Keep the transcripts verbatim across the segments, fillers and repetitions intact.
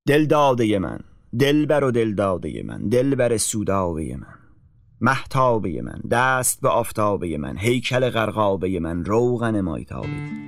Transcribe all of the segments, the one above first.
دل داده من، دلبر و دل داده من، دلبر سودابه من، مهتابه من، دست به آفتابه من، هیکل غرقابه من، روغن مایتابه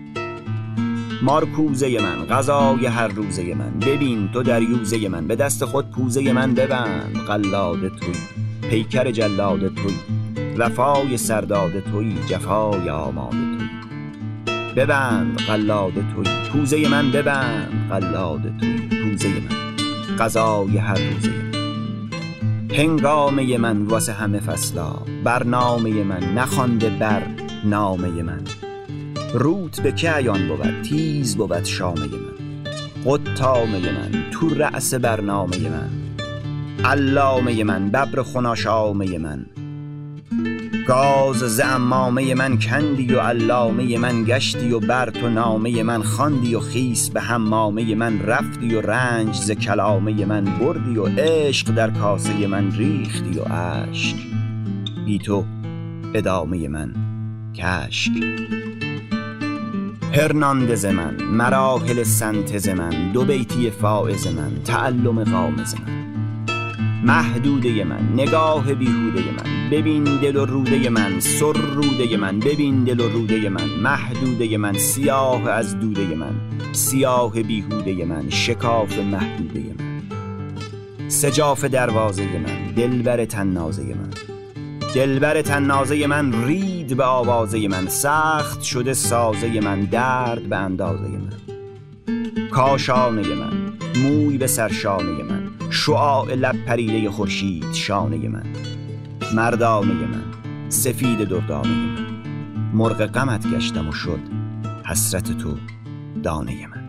مارکوزه من، غذای هر روزه من، ببین تو دریوزه من، به دست خود پوزه من ببند. قلاده توی، پیکر جلاده توی، وفای سرداده توی، جفای آماده توی. ببند قلاده توی، پوزه من ببند. قلاده توی، پوزه من، غذای هر روزه من. هنگامه من واسه همه فصلا، برنامه من نخوانده بر نامه من. روت به که عیان بود، تیز بود شامه من. قطامه من، تو رأس برنامه من. علامه من، ببر خناشامه من. گاز ز عمامه من کندی و علامه من گشتی و بر تو نامه من خواندی و خیس به حمامه من رفتی و رنج ز کلامه من بردی و عشق در کاسه من ریختی و اشک بی تو ادامه من کشک. هرناندز من، مراحل سنتز من، دو بیتی فائز من، تعلم غامز من. محدوده من، نگاه بیهوده من، ببین دل و روده من. سر روده من، ببین دل و روده من. محدوده من، سیاه از دوده من، سیاه بیهوده من، شکاف محدوده من. سجاف دروازه من، دلبر تنازه من، دلبر تنازه من. رید به آوازه من، سخت شده سازه من، درد به اندازه من. کاشانه من، موی به سرشانه من، شعاع لب پریده خورشید شانه من. مردانه من، سفید دردانه من، مرغ غمت گشتم و شد حسرت تو دانه من.